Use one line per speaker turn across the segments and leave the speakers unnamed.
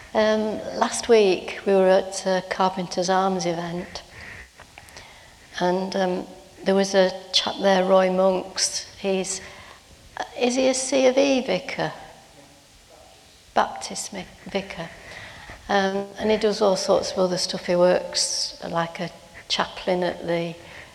Last week we were at a Carpenter's Arms event, and there was a chap there, Roy Monks. Is he a C of E vicar? Baptist vicar. And he does all sorts of other stuff. He works like a chaplain at the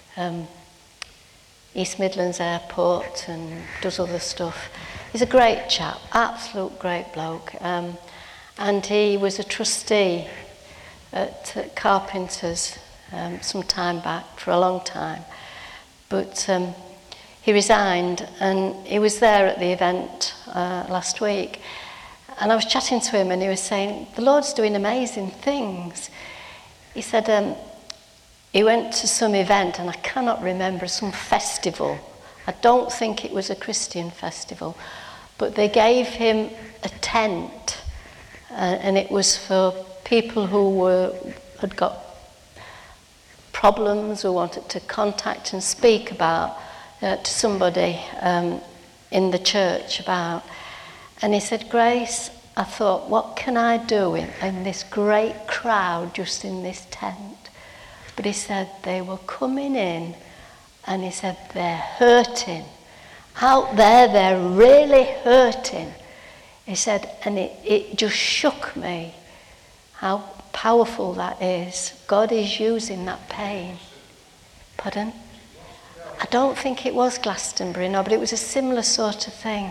East Midlands Airport and does other stuff. He's a great chap, absolute great bloke. And he was a trustee at Carpenter's some time back, for a long time. But he resigned, and he was there at the event last week. And I was chatting to him, and he was saying, the Lord's doing amazing things. He said he went to some event, and I cannot remember, some festival. I don't think it was a Christian festival, but they gave him a tent, and it was for people who had got problems, who wanted to contact and speak about to somebody in the church about. And he said, Grace, I thought, what can I do in this great crowd just in this tent? But he said, they were coming in, and he said, they're hurting. Out there, they're really hurting. He said, and it just shook me how powerful that is. God is using that pain. Pardon? I don't think it was Glastonbury, no, but it was a similar sort of thing.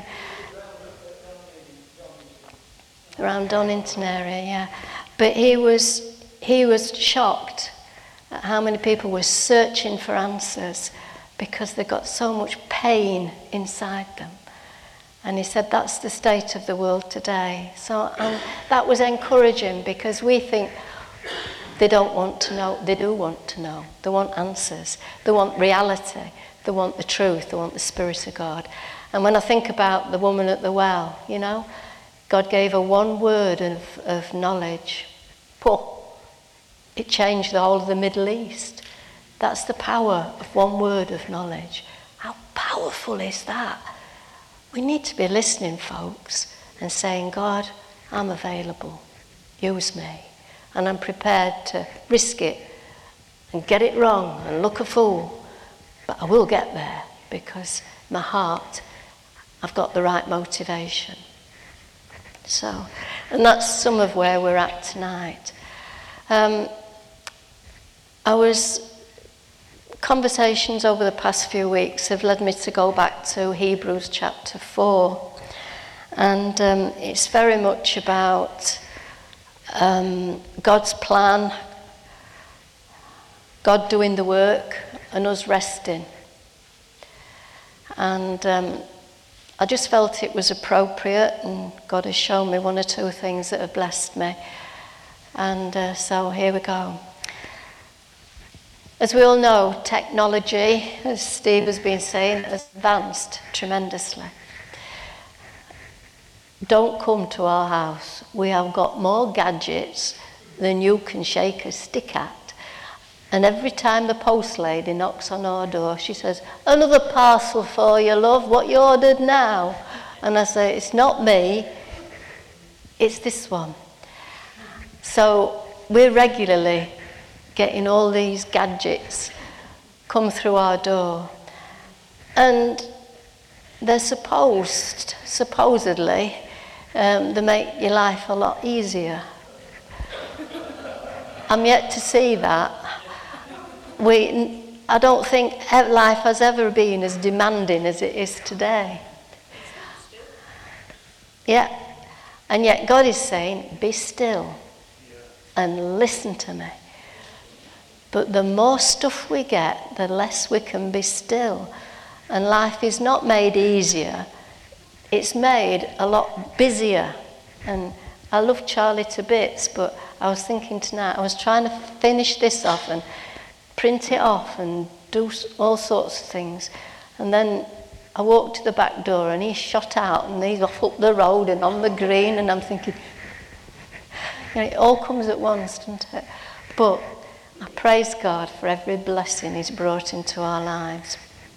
Around Donington area, yeah. But he was shocked at how many people were searching for answers because they got so much pain inside them. And he said that's the state of the world today. So that was encouraging, because we think they don't want to know. They do want to know. They want answers. They want reality. They want the truth. They want the Spirit of God. And when I think about the woman at the well, you know, God gave her one word of knowledge. It changed the whole of the Middle East. That's the power of one word of knowledge. How powerful is that? We need to be listening, folks, and saying, God, I'm available. Use me. And I'm prepared to risk it and get it wrong and look a fool. But I will get there, because my heart, I've got the right motivation. So, and that's some of where we're at tonight. Conversations over the past few weeks have led me to go back to Hebrews chapter 4. And it's very much about God's plan, God doing the work, and us resting. And I just felt it was appropriate, and God has shown me one or two things that have blessed me. And so here we go. As we all know, technology, as Steve has been saying, has advanced tremendously. Don't come to our house. We have got more gadgets than you can shake a stick at. And every time the post lady knocks on our door, she says, another parcel for you, love, what you ordered now? And I say, it's not me, it's this one. So we're regularly getting all these gadgets come through our door. And they're supposedly, they make your life a lot easier. I'm yet to see that. I don't think life has ever been as demanding as it is today. Yeah. And yet God is saying, be still and listen to me. But the more stuff we get, the less we can be still. And life is not made easier. It's made a lot busier. And I love Charlie to bits, but I was thinking tonight, I was trying to finish this off and print it off and do all sorts of things. And then I walked to the back door and he shot out and he's off up the road and on the green, and I'm thinking, you know, it all comes at once, doesn't it? But I praise God for every blessing he's brought into our lives.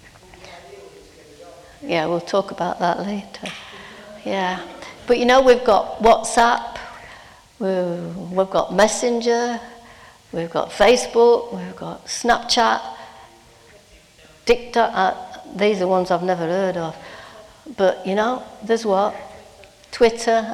Yeah, we'll talk about that later. Yeah. But you know, we've got WhatsApp, We've got Messenger, we've got Facebook, we've got Snapchat, TikTok. These are ones I've never heard of. But, there's what? Twitter,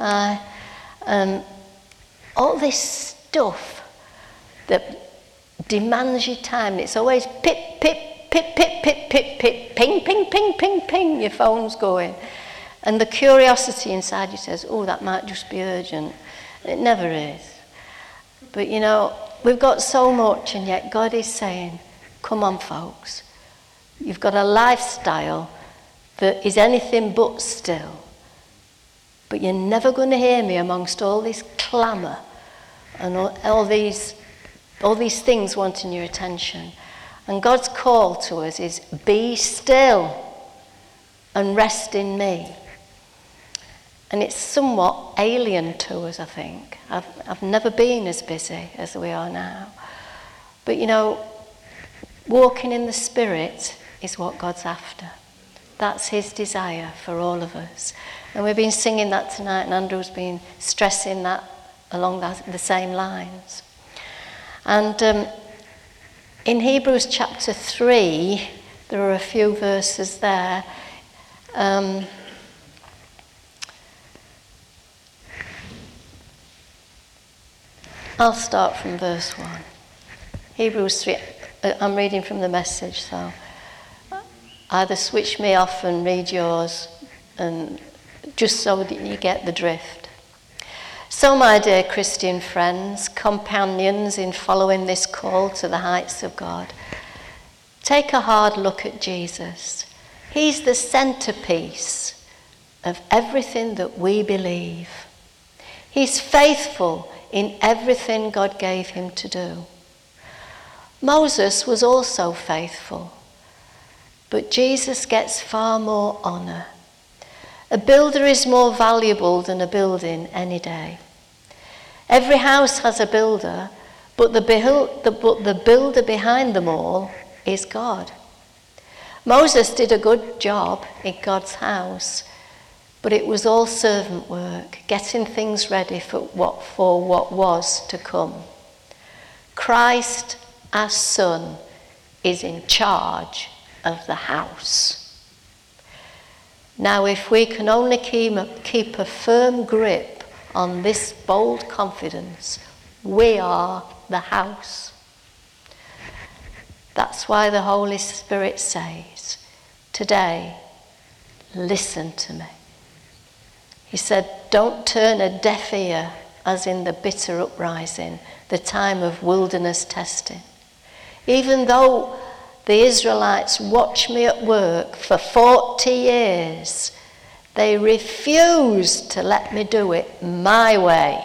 all this stuff that demands your time. It's always pip, pip, pip, pip, pip, pip, pip, ping, ping, ping, ping, ping, your phone's going. And the curiosity inside you says, oh, that might just be urgent. It never is. But, we've got so much, and yet God is saying, come on, folks. You've got a lifestyle that is anything but still. But you're never going to hear me amongst all this clamour and all these things wanting your attention. And God's call to us is, be still and rest in me. And it's somewhat alien to us, I think. I've never been as busy as we are now. But, walking in the Spirit is what God's after. That's his desire for all of us. And we've been singing that tonight, and Andrew's been stressing that along the same lines. And in Hebrews chapter 3, there are a few verses there. I'll start from verse 1. Hebrews 3, I'm reading from the Message, so either switch me off and read yours, and just so that you get the drift. So, my dear Christian friends, companions in following this call to the heights of God, take a hard look at Jesus. He's the centerpiece of everything that we believe. He's faithful in everything God gave him to do. Moses was also faithful, but Jesus gets far more honour. A builder is more valuable than a building any day. Every house has a builder, but the builder behind them all is God. Moses did a good job in God's house, but it was all servant work, getting things ready for what was to come. Christ, our Son, is in charge of the house. Now, if we can only keep a firm grip on this bold confidence, we are the house. That's why the Holy Spirit says, today, listen to me. He said, don't turn a deaf ear as in the bitter uprising, the time of wilderness testing. Even though the Israelites watched me at work for 40 years, they refused to let me do it my way.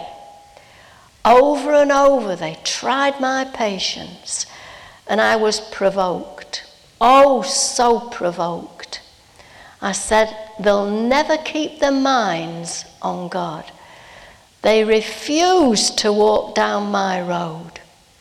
Over and over they tried my patience, and I was provoked. Oh, so provoked. I said, they'll never keep their minds on God. They refuse to walk down my road.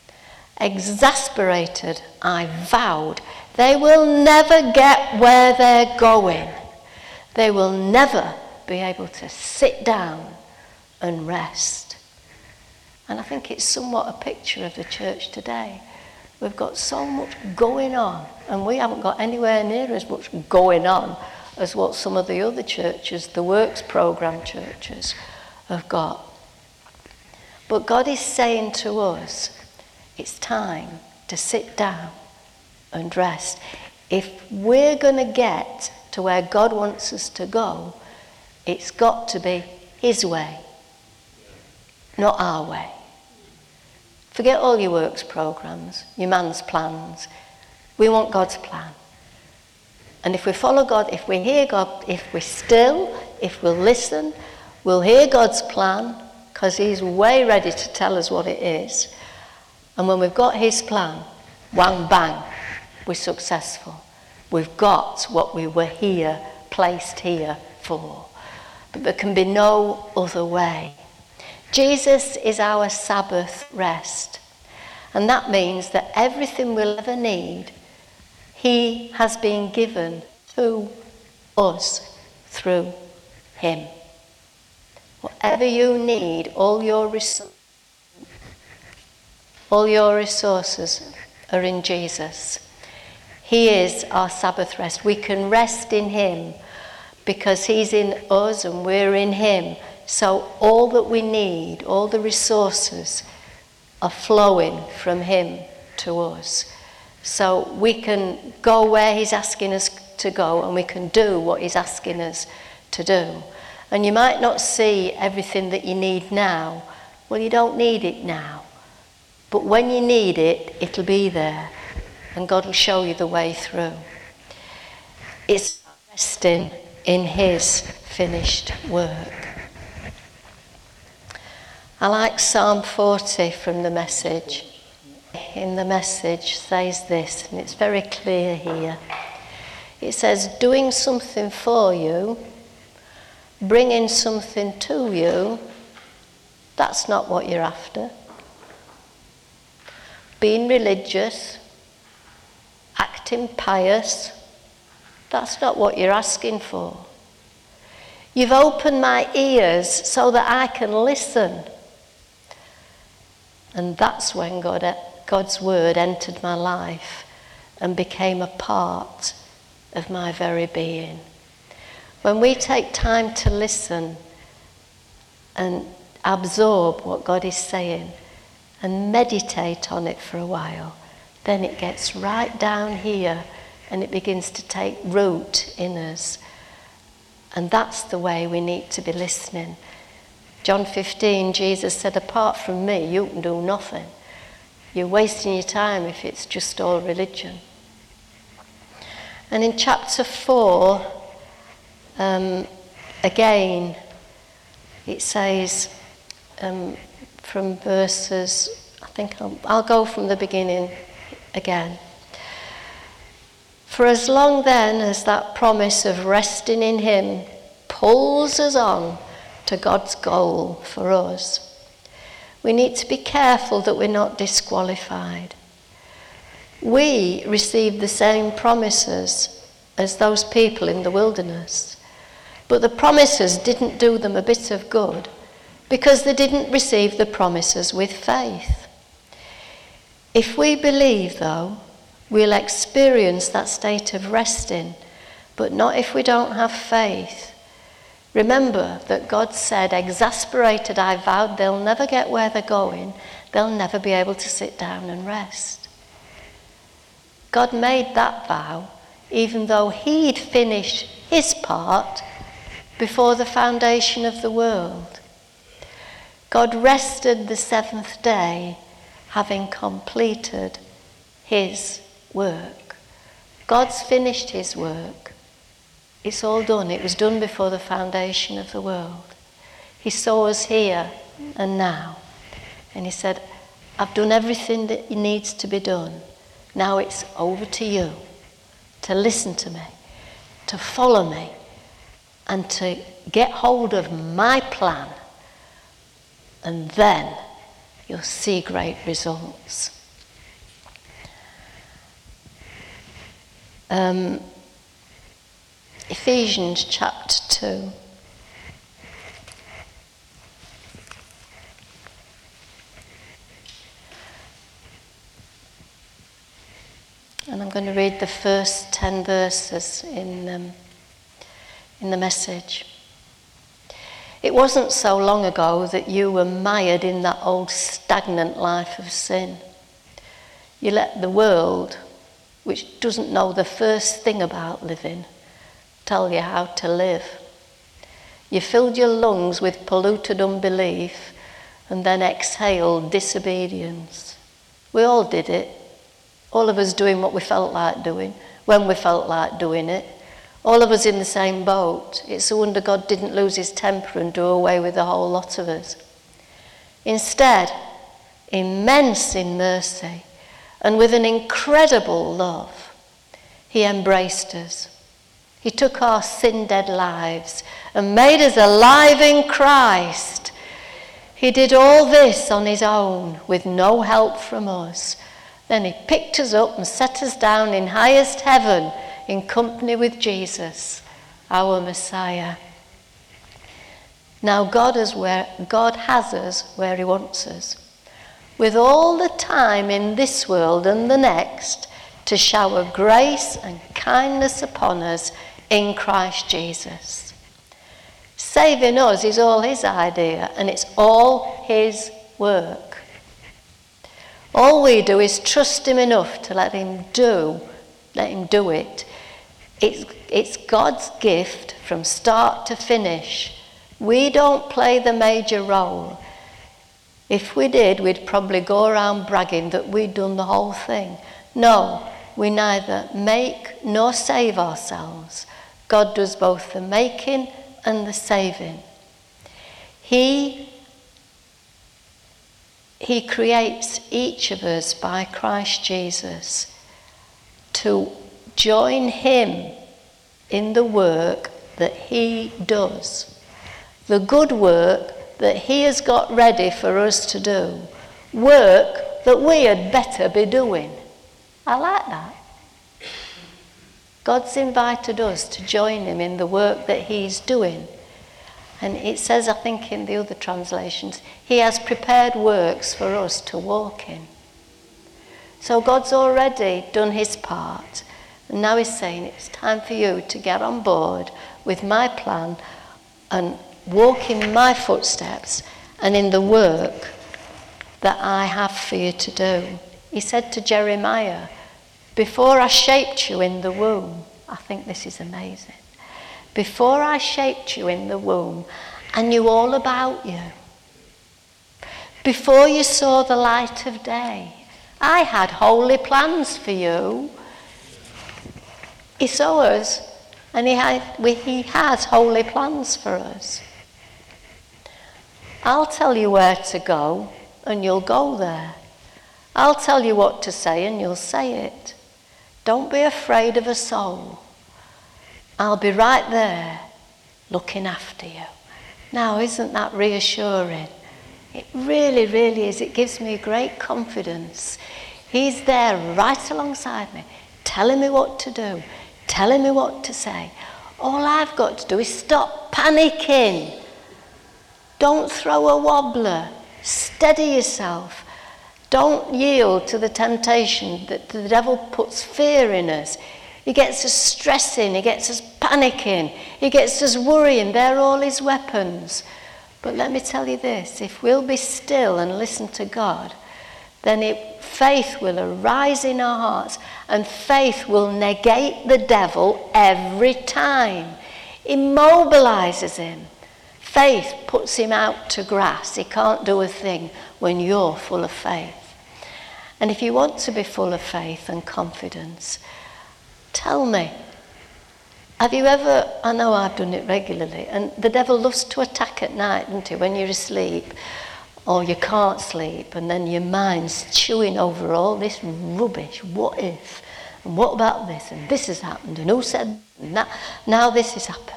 Exasperated, I vowed, they will never get where they're going. They will never be able to sit down and rest. And I think it's somewhat a picture of the church today. We've got so much going on, and we haven't got anywhere near as much going on as what some of the other churches, the works program churches, have got. But God is saying to us, it's time to sit down and rest. If we're going to get to where God wants us to go, it's got to be his way, not our way. Forget all your works programs, your man's plans. We want God's plan. And if we follow God, if we hear God, if we're still, if we'll listen, we'll hear God's plan, because he's way ready to tell us what it is. And when we've got his plan, whang bang, we're successful. We've got what we were here, placed here for. But there can be no other way. Jesus is our Sabbath rest. And that means that everything we'll ever need, he has been given to us through him. Whatever you need, all your resources are in Jesus. He is our Sabbath rest. We can rest in him because he's in us and we're in him. So all that we need, all the resources are flowing from him to us. So we can go where he's asking us to go and we can do what he's asking us to do. And you might not see everything that you need now. Well, you don't need it now. But when you need it, it'll be there. And God will show you the way through. It's resting in his finished work. I like Psalm 40 from the Message. In the Message says this, and it's very clear here. It says, doing something for you, bringing something to you, that's not what you're after. Being religious, acting pious, that's not what you're asking for. You've opened my ears so that I can listen. And that's when God's word entered my life and became a part of my very being. When we take time to listen and absorb what God is saying and meditate on it for a while, then it gets right down here and it begins to take root in us. And that's the way we need to be listening. John 15, Jesus said, apart from me, you can do nothing. You're wasting your time if it's just all religion. And in chapter 4, again, it says from verses, I think I'll go from the beginning again. For as long then as that promise of resting in him pulls us on to God's goal for us, we need to be careful that we're not disqualified. We received the same promises as those people in the wilderness, but the promises didn't do them a bit of good because they didn't receive the promises with faith. If we believe, though, we'll experience that state of resting, but not if we don't have faith. Remember that God said, exasperated, I vowed they'll never get where they're going. They'll never be able to sit down and rest. God made that vow even though he'd finished his part before the foundation of the world. God rested the seventh day, having completed his work. God's finished his work. It's all done. It was done before the foundation of the world. He saw us here and now. And he said, I've done everything that needs to be done. Now it's over to you to listen to me, to follow me, and to get hold of my plan. And then you'll see great results. Ephesians chapter 2. And I'm going to read the first 10 verses in the Message. It wasn't so long ago that you were mired in that old stagnant life of sin. You let the world, which doesn't know the first thing about living, tell you how to live. You filled your lungs with polluted unbelief and then exhaled disobedience. We all did it. All of us doing what we felt like doing, when we felt like doing it. All of us in the same boat. It's a wonder God didn't lose his temper and do away with the whole lot of us. Instead, immense in mercy and with an incredible love, he embraced us. He took our sin-dead lives and made us alive in Christ. He did all this on his own with no help from us. Then he picked us up and set us down in highest heaven in company with Jesus, our Messiah. Now God has us where he wants us, with all the time in this world and the next to shower grace and kindness upon us in Christ Jesus. Saving us is all his idea, and it's all his work. All we do is trust him enough to let him do it. It's God's gift from start to finish. We don't play the major role. If we did, we'd probably go around bragging that we'd done the whole thing. No, we neither make nor save ourselves. God does both the making and the saving. He creates each of us by Christ Jesus to join him in the work that he does. The good work that he has got ready for us to do. Work that we had better be doing. I like that. God's invited us to join him in the work that he's doing. And it says, I think in the other translations, he has prepared works for us to walk in. So God's already done his part. And now he's saying it's time for you to get on board with my plan and walk in my footsteps and in the work that I have for you to do. He said to Jeremiah, before I shaped you in the womb, I think this is amazing. Before I shaped you in the womb, I knew all about you. Before you saw the light of day, I had holy plans for you. He saw us, and he has holy plans for us. I'll tell you where to go, and you'll go there. I'll tell you what to say, and you'll say it. Don't be afraid of a soul. I'll be right there, looking after you. Now, isn't that reassuring? It really, really is. It gives me great confidence. He's there right alongside me, telling me what to do, telling me what to say. All I've got to do is stop panicking. Don't throw a wobbler. Steady yourself. Don't yield to the temptation that the devil puts fear in us. He gets us stressing, he gets us panicking, he gets us worrying. They're all his weapons. But let me tell you this, if we'll be still and listen to God, then faith will arise in our hearts, and faith will negate the devil every time. Immobilizes him. Faith puts him out to grass. He can't do a thing when you're full of faith. And if you want to be full of faith and confidence, tell me, have you ever, I know I've done it regularly, and the devil loves to attack at night, doesn't he, when you're asleep, or you can't sleep, and then your mind's chewing over all this rubbish. What if? And what about this? And this has happened, and who said that? Now this has happened.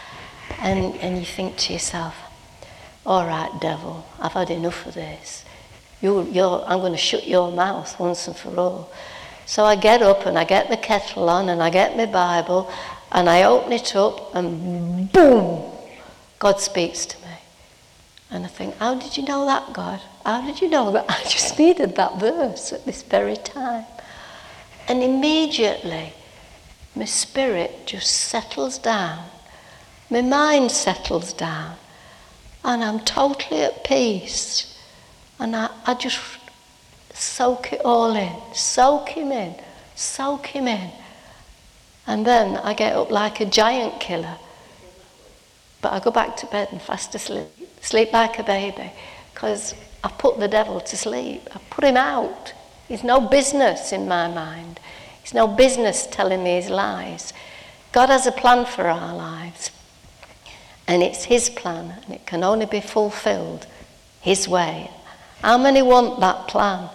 And you think to yourself, all right, devil, I've had enough of this. I'm going to shut your mouth once and for all. So I get up and I get the kettle on and I get my Bible and I open it up and boom, God speaks to me. And I think, how did you know that, God? How did you know that? I just needed that verse at this very time. And immediately, my spirit just settles down. My mind settles down. And I'm totally at peace. And I just soak it all in. Soak him in. Soak him in. And then I get up like a giant killer. But I go back to bed and fast asleep. Sleep like a baby. Because I put the devil to sleep. I put him out. He's no business in my mind. He's no business telling me his lies. God has a plan for our lives. And it's his plan. And it can only be fulfilled his way. How many want that plan?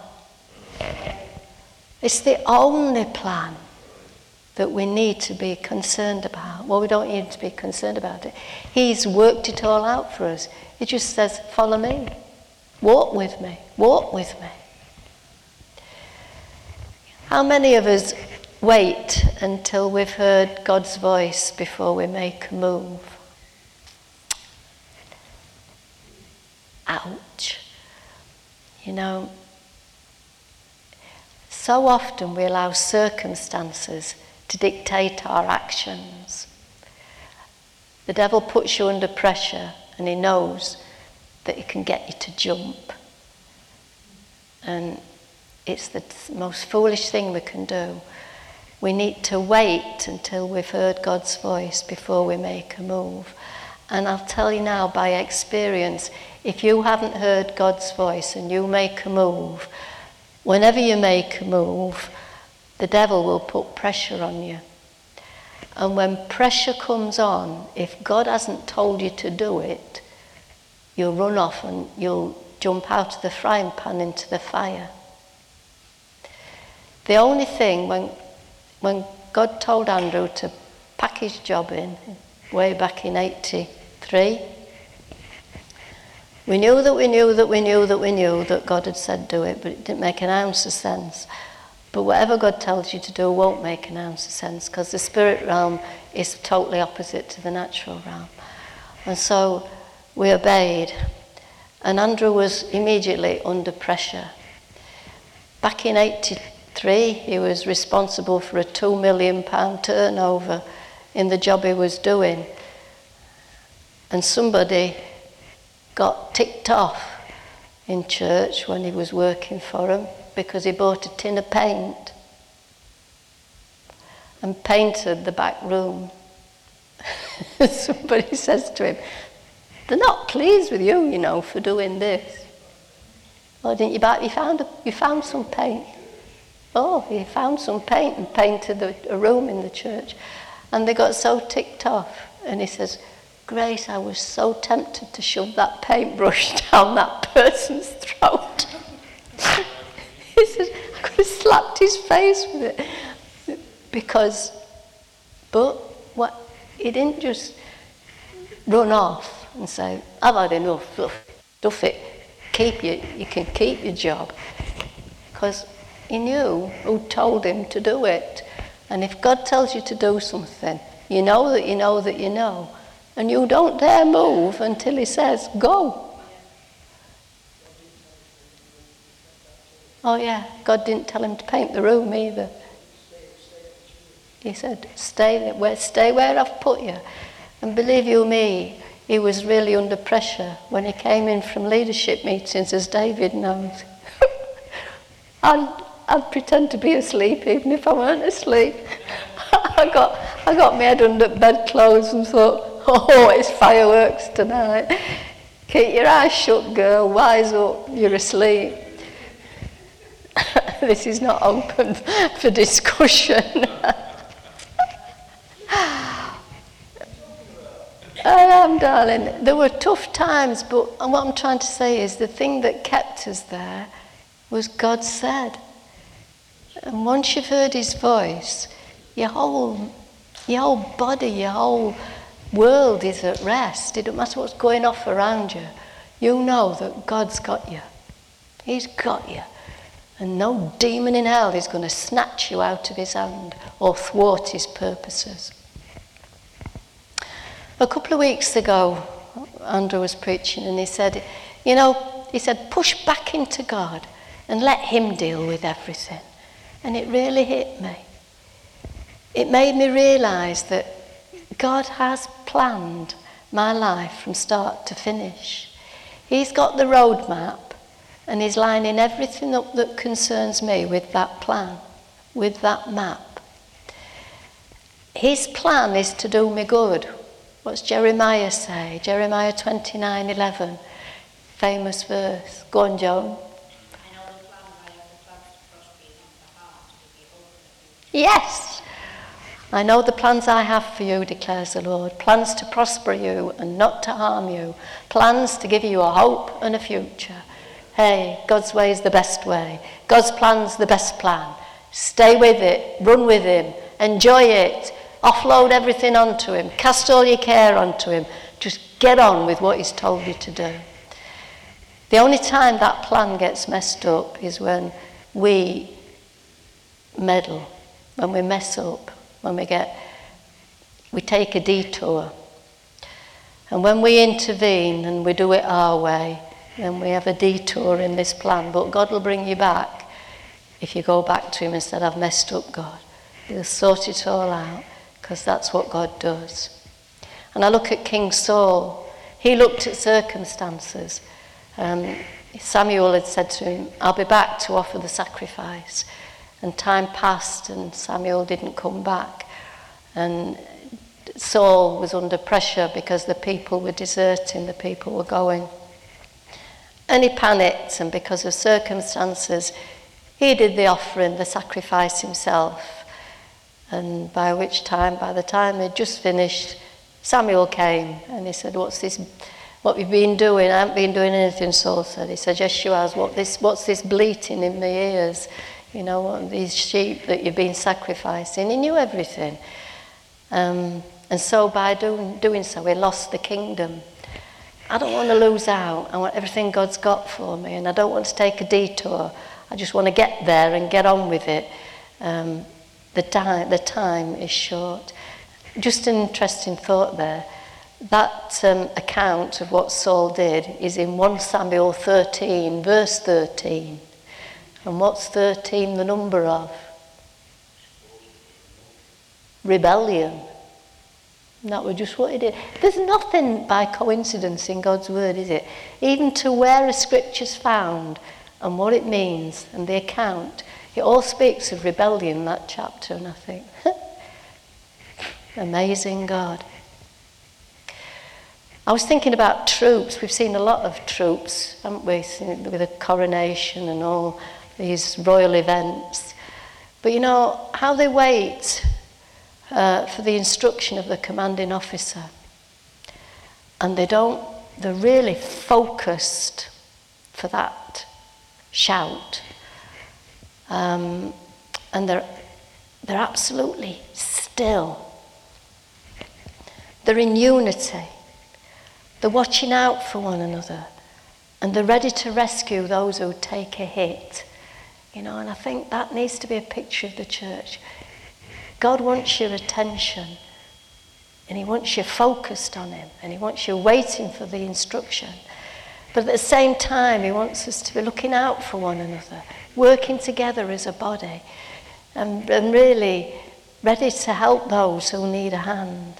It's the only plan that we need to be concerned about. Well, we don't need to be concerned about it. He's worked it all out for us. He just says, follow me. Walk with me. Walk with me. How many of us wait until we've heard God's voice before we make a move? ouch. You know, so often we allow circumstances to dictate our actions. The devil puts you under pressure and he knows that he can get you to jump. And it's the most foolish thing we can do. We need to wait until we've heard God's voice before we make a move. And I'll tell you now by experience, if you haven't heard God's voice and you make a move, whenever you make a move, the devil will put pressure on you. And when pressure comes on, if God hasn't told you to do it, you'll run off and you'll jump out of the frying pan into the fire. The only thing, when God told Andrew to pack his job in, way back in 83, we knew that God had said do it, but it didn't make an ounce of sense. But whatever God tells you to do won't make an ounce of sense, because the spirit realm is totally opposite to the natural realm. And so we obeyed. And Andrew was immediately under pressure. Back in 83, he was responsible for a £2 million turnover in the job he was doing. And somebody got ticked off in church when he was working for him because he bought a tin of paint and painted the back room. Somebody says to him, "They're not pleased with you, you know, for doing this." "Oh, didn't you buy it? You found some paint." "Oh, he found some paint and painted a room in the church." And they got so ticked off. And he says, "Grace, I was so tempted to shove that paintbrush down that person's throat." He said, "I could have slapped his face with it." He didn't just run off and say, "I've had enough, stuff it, you can keep your job." Because he knew who told him to do it. And if God tells you to do something, you know that you know that you know. And you don't dare move until he says, "Go." Oh yeah, God didn't tell him to paint the room either. He said, stay where I've put you. And believe you me, he was really under pressure when he came in from leadership meetings, as David knows. I'd pretend to be asleep even if I weren't asleep. I got my head under bedclothes and thought, "Oh, it's fireworks tonight. Keep your eyes shut, girl. Wise up. You're asleep." This is not open for discussion. I am, darling. There were tough times, but what I'm trying to say is the thing that kept us there was God said. And once you've heard his voice, your whole body, your whole world is at rest. It doesn't matter what's going off around you. You know that God's got you. He's got you. And no demon in hell is going to snatch you out of his hand or thwart his purposes. A couple of weeks ago, Andrew was preaching and he said, push back into God and let him deal with everything. And it really hit me. It made me realise that God has planned my life from start to finish. He's got the roadmap and he's lining everything up that concerns me with that plan, with that map. His plan is to do me good. What's Jeremiah say? Jeremiah 29:11, famous verse. Go on, Joan. Yes. I know the plans I have for you, declares the Lord. Plans to prosper you and not to harm you. Plans to give you a hope and a future. Hey, God's way is the best way. God's plan's the best plan. Stay with it. Run with him. Enjoy it. Offload everything onto him. Cast all your care onto him. Just get on with what he's told you to do. The only time that plan gets messed up is when we meddle, when we mess up, when we take a detour. And when we intervene and we do it our way, then we have a detour in this plan. But God will bring you back if you go back to him and said, I've messed up, God. He'll sort it all out, because that's what God does. And I look at King Saul. He looked at circumstances. Samuel had said to him, I'll be back to offer the sacrifice. And time passed and Samuel didn't come back. And Saul was under pressure because the people were deserting, the people were going. And he panicked, and because of circumstances, he did the offering, the sacrifice himself. And by the time he'd just finished, Samuel came and he said, what's this? What have you been doing? I haven't been doing anything, Saul said. He said, yes, you have. What's this bleating in my ears? You know, what are these sheep that you've been sacrificing? He knew everything. And so by doing so, he lost the kingdom. I don't want to lose out. I want everything God's got for me, and I don't want to take a detour. I just want to get there and get on with it. The time is short. Just an interesting thought there. That account of what Saul did is in 1 Samuel 13, verse 13. And what's 13 the number of? Rebellion. And that was just what he did. There's nothing by coincidence in God's word, is it? Even to where a scripture's found and what it means and the account, it all speaks of rebellion, that chapter, and I think, amazing God. I was thinking about troops. We've seen a lot of troops, haven't we, with the coronation and all these royal events. But you know, how they wait for the instruction of the commanding officer. And they're really focused for that shout. And they're absolutely still. They're in unity. They're watching out for one another. And they're ready to rescue those who take a hit. You know, and I think that needs to be a picture of the church. God wants your attention, and he wants you focused on him, and he wants you waiting for the instruction. But at the same time, he wants us to be looking out for one another, working together as a body, and really ready to help those who need a hand.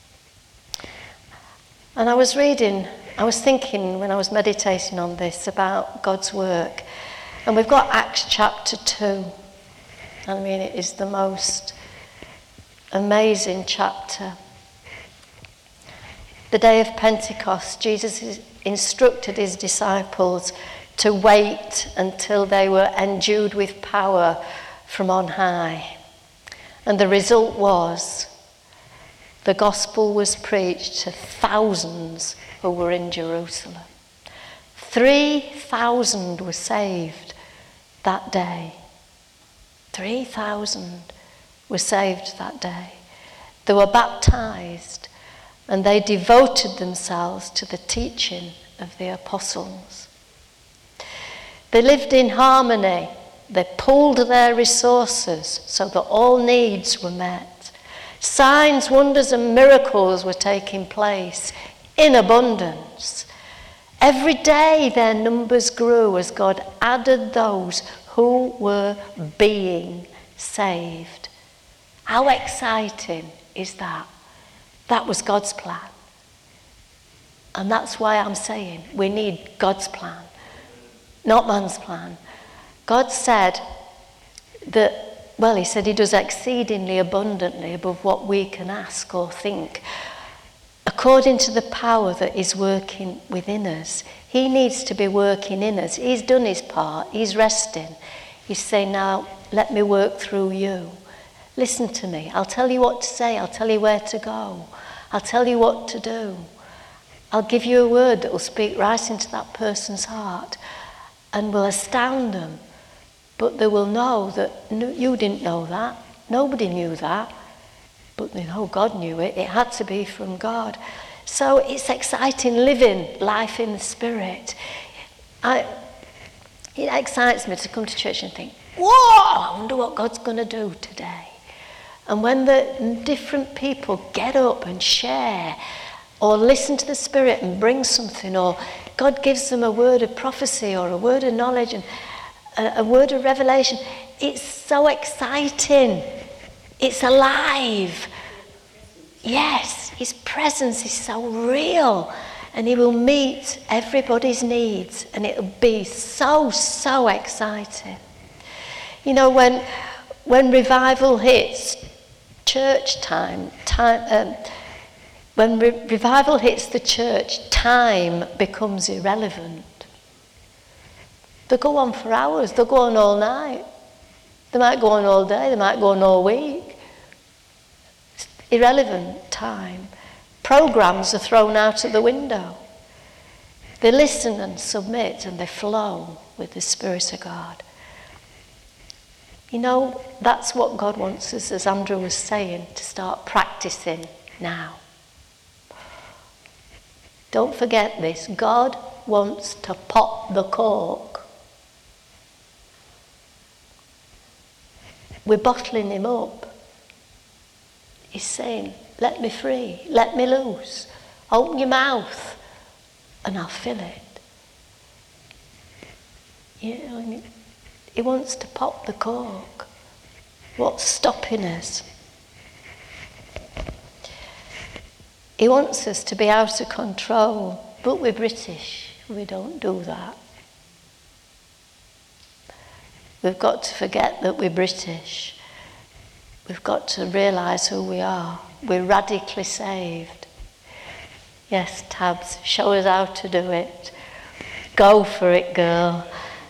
And I was thinking when I was meditating on this about God's work. And we've got Acts chapter 2. I mean, it is the most amazing chapter. The day of Pentecost, Jesus instructed his disciples to wait until they were endued with power from on high. And the result was the gospel was preached to thousands who were in Jerusalem. 3,000 were saved that day. 3,000 were saved that day. They were baptized, and they devoted themselves to the teaching of the apostles. They lived in harmony. They pooled their resources so that all needs were met. Signs, wonders, and miracles were taking place in abundance. Every day their numbers grew as God added those who were being saved. How exciting is that? That was God's plan. And that's why I'm saying we need God's plan, not man's plan. God said that, well, he said he does exceedingly abundantly above what we can ask or think. According to the power that is working within us. He needs to be working in us. He's done his part. He's resting. He's saying, now, let me work through you. Listen to me. I'll tell you what to say. I'll tell you where to go. I'll tell you what to do. I'll give you a word that will speak right into that person's heart and will astound them. But they will know that you didn't know that. Nobody knew that. But they know God knew it. It had to be from God. So it's exciting living life in the Spirit. It excites me to come to church and think, whoa, I wonder what God's going to do today. And when the different people get up and share or listen to the Spirit and bring something or God gives them a word of prophecy or a word of knowledge and a word of revelation. It's so exciting. It's alive. Yes, his presence is so real, and he will meet everybody's needs, and it'll be so exciting. You know, when revival hits church when revival hits the church, time becomes irrelevant. They go on for hours, they go on all night. They might go on all day, they might go on all week. It's irrelevant time. Programs are thrown out of the window. They listen and submit and they flow with the Spirit of God. You know, that's what God wants us, as Andrew was saying, to start practicing now. Don't forget this. God wants to pop the cork. We're bottling him up. He's saying, let me free, let me loose. Open your mouth and I'll fill it. You know, he wants to pop the cork. What's stopping us? He wants us to be out of control, but we're British. We don't do that. We've got to forget that we're British. We've got to realise who we are. We're radically saved. Yes, Tabs, show us how to do it. Go for it, girl.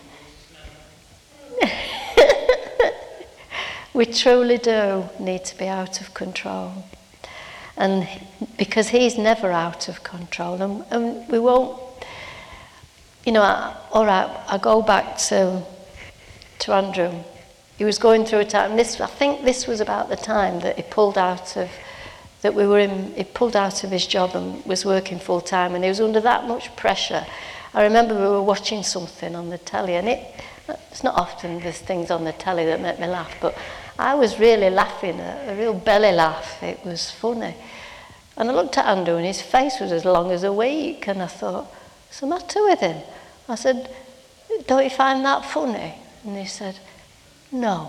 We truly do need to be out of control. And because he's never out of control. And we won't, you know, I go back to Andrew. He was going through a time, I think this was about the time that he pulled out of his job and was working full time, and he was under that much pressure. I remember we were watching something on the telly, and it's not often there's things on the telly that make me laugh, but I was really laughing, a real belly laugh. It was funny. And I looked at Andrew and his face was as long as a week, and I thought, what's the matter with him? I said, don't you find that funny? And he said, no.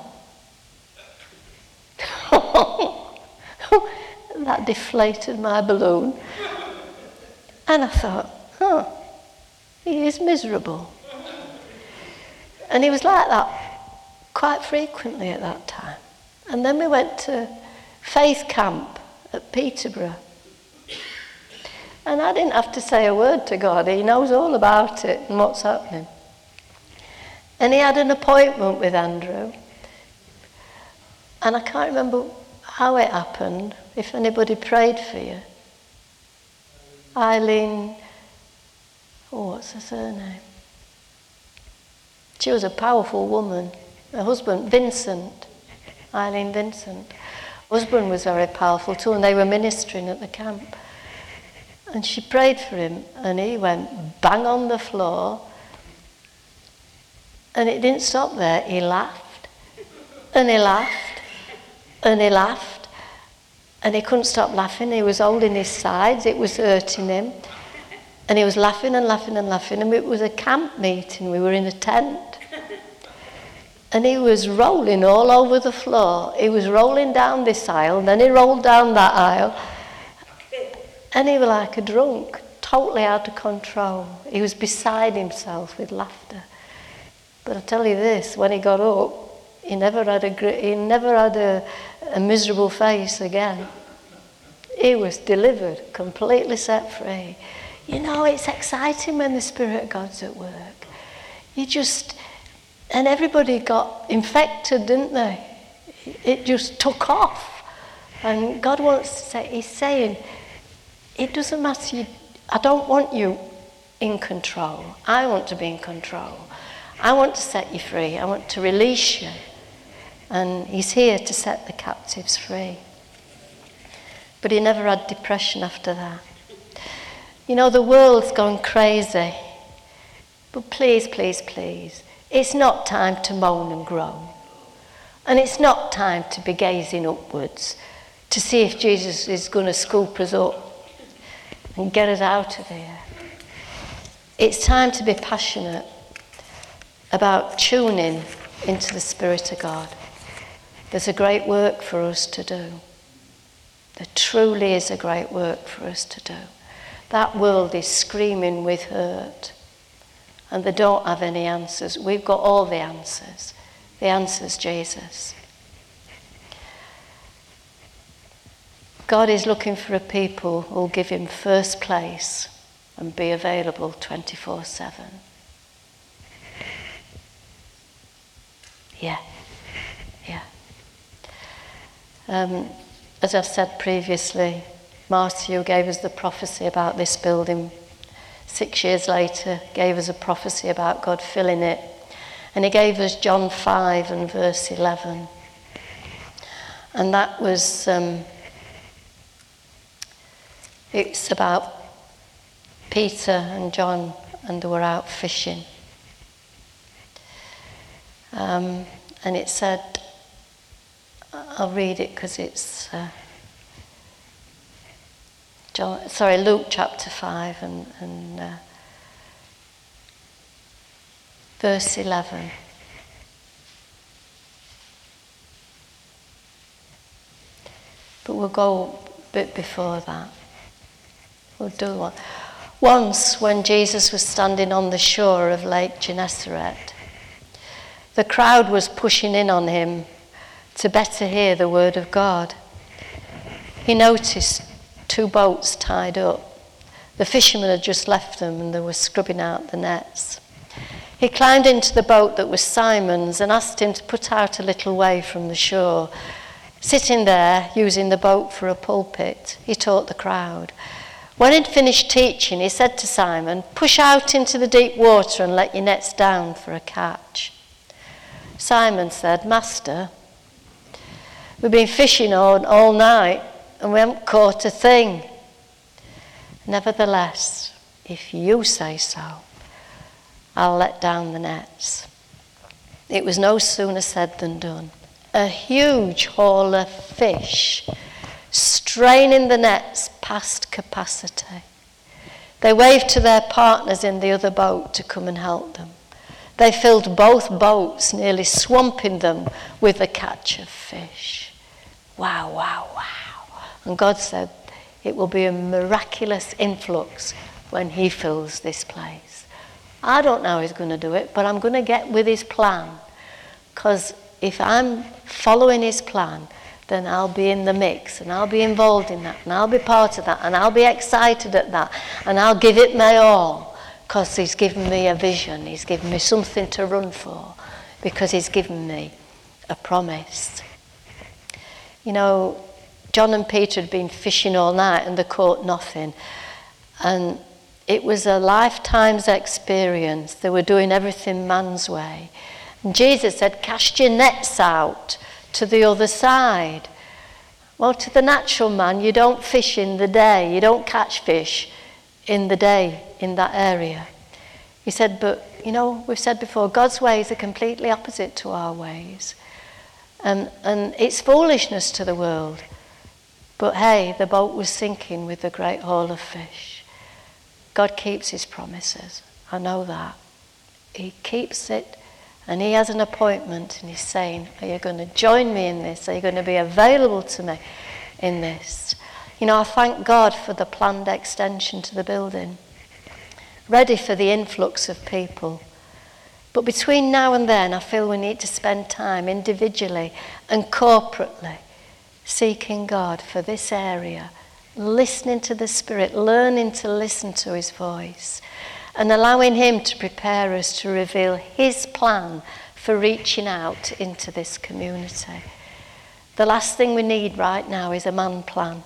That deflated my balloon. And I thought, he is miserable. And he was like that quite frequently at that time. And then we went to Faith Camp at Peterborough. And I didn't have to say a word to God. He knows all about it and what's happening. And he had an appointment with Andrew. And I can't remember how it happened, if anybody prayed for you. Eileen, what's her surname? She was a powerful woman. Her husband, Vincent, Eileen Vincent. Her husband was very powerful too, and they were ministering at the camp. And she prayed for him, and he went bang on the floor. And it didn't stop there. He laughed, and he laughed, and he laughed. And he couldn't stop laughing. He was holding his sides. It was hurting him. And he was laughing and laughing and laughing. And it was a camp meeting. We were in a tent. And he was rolling all over the floor. He was rolling down this aisle, and then he rolled down that aisle. And he was like a drunk, totally out of control. He was beside himself with laughter. But I tell you this, when he got up, he never had a miserable face again. He was delivered, completely set free. You know, it's exciting when the Spirit of God's at work. And everybody got infected, didn't they? It just took off. And God wants to say, he's saying, it doesn't matter, I don't want you in control. I want to be in control. I want to set you free. I want to release you. And he's here to set the captives free. But he never had depression after that. You know, the world's gone crazy. But please, please, please, it's not time to moan and groan. And it's not time to be gazing upwards to see if Jesus is going to scoop us up and get us out of here. It's time to be passionate about tuning into the Spirit of God. There's a great work for us to do. There truly is a great work for us to do. That world is screaming with hurt, and they don't have any answers. We've got all the answers. The answer's Jesus. God is looking for a people who will give him first place and be available 24/7. Yeah. As I've said previously, Marty, who gave us the prophecy about this building, 6 years later gave us a prophecy about God filling it. And he gave us John 5 and verse 11. And that was, it's about Peter and John, and they were out fishing. And it said, I'll read it because it's Luke chapter 5 and verse 11. But we'll go a bit before that. We'll do one. Once, when Jesus was standing on the shore of Lake Gennesaret, the crowd was pushing in on him to better hear the word of God. He noticed 2 boats tied up. The fishermen had just left them and they were scrubbing out the nets. He climbed into the boat that was Simon's and asked him to put out a little way from the shore. Sitting there, using the boat for a pulpit, he taught the crowd. When he'd finished teaching, he said to Simon, "Push out into the deep water and let your nets down for a catch." Simon said, "Master, we've been fishing all night and we haven't caught a thing." "Nevertheless, if you say so, I'll let down the nets." It was no sooner said than done. A huge haul of fish, straining the nets past capacity. They waved to their partners in the other boat to come and help them. They filled both boats, nearly swamping them with a catch of fish. Wow, wow, wow. And God said, it will be a miraculous influx when he fills this place. I don't know how he's going to do it, but I'm going to get with his plan. Because if I'm following his plan, then I'll be in the mix and I'll be involved in that and I'll be part of that and I'll be excited at that and I'll give it my all because he's given me a vision, he's given me something to run for, because he's given me a promise. You know, John and Peter had been fishing all night and they caught nothing, and it was a lifetime's experience. They were doing everything man's way. And Jesus said, "Cast your nets out to the other side." Well, to the natural man, you don't fish in the day. You don't catch fish in the day in that area. He said, but, you know, we've said before, God's ways are completely opposite to our ways. And it's foolishness to the world. But hey, the boat was sinking with a great haul of fish. God keeps his promises. I know that. He keeps it. And he has an appointment and he's saying, are you going to join me in this? Are you going to be available to me in this? You know, I thank God for the planned extension to the building, ready for the influx of people. But between now and then, I feel we need to spend time individually and corporately seeking God for this area, listening to the Spirit, learning to listen to his voice, and allowing him to prepare us to reveal his plan for reaching out into this community. The last thing we need right now is a man plan.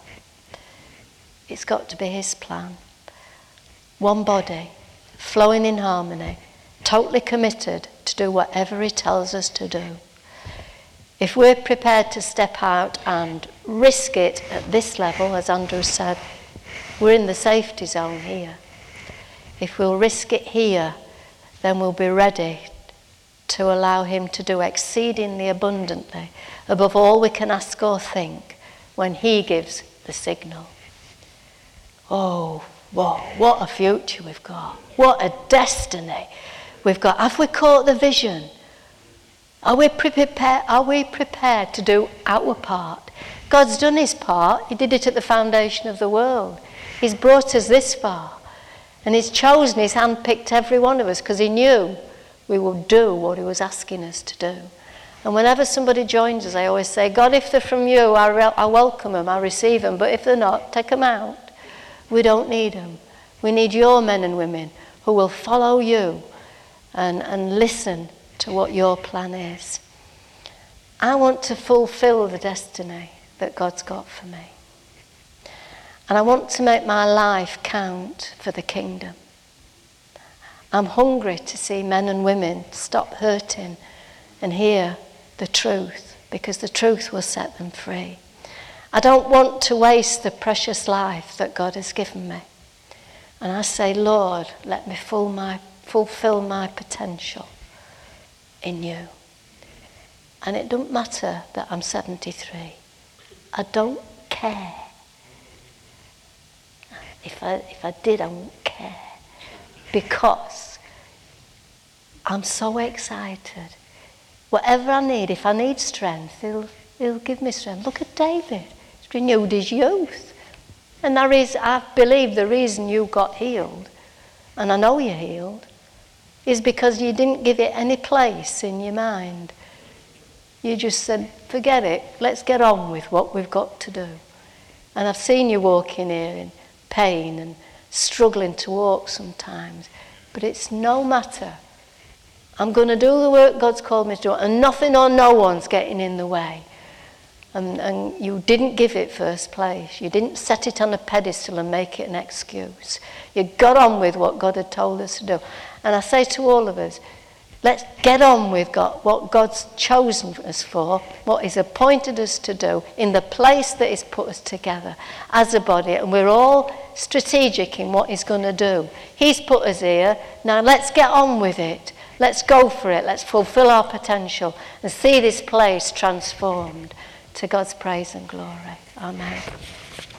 It's got to be his plan. One body, flowing in harmony, totally committed to do whatever he tells us to do. If we're prepared to step out and risk it at this level, as Andrew said, we're in the safety zone here. If we'll risk it here, then we'll be ready to allow him to do exceedingly abundantly, above all we can ask or think, when he gives the signal. Oh, Whoa, what a future we've got. What a destiny we've got. Have we caught the vision? Are we prepared to do our part? God's done his part. He did it at the foundation of the world. He's brought us this far. And he's chosen, he's handpicked every one of us because he knew we would do what he was asking us to do. And whenever somebody joins us, I always say, God, if they're from you, I welcome them, I receive them. But if they're not, take them out. We don't need them. We need your men and women who will follow you and listen to what your plan is. I want to fulfill the destiny that God's got for me. And I want to make my life count for the kingdom. I'm hungry to see men and women stop hurting and hear the truth, because the truth will set them free. I don't want to waste the precious life that God has given me. And I say, Lord, let me fulfill my potential in you. And it doesn't matter that I'm 73. I don't care. If I did, I wouldn't care. Because I'm so excited. Whatever I need, if I need strength, he'll give me strength. Look at David. He's renewed his youth. And I believe the reason you got healed, and I know you're healed, is because you didn't give it any place in your mind. You just said, forget it, let's get on with what we've got to do. And I've seen you walking here in pain and struggling to walk sometimes. But it's no matter. I'm going to do the work God's called me to do, and nothing or no one's getting in the way. And you didn't give it first place. You didn't set it on a pedestal and make it an excuse. You got on with what God had told us to do. And I say to all of us, let's get on with what God's chosen us for, what he's appointed us to do in the place that he's put us together as a body. And we're all strategic in what he's going to do. He's put us here. Now let's get on with it. Let's go for it. Let's fulfill our potential and see this place transformed to God's praise and glory. Amen.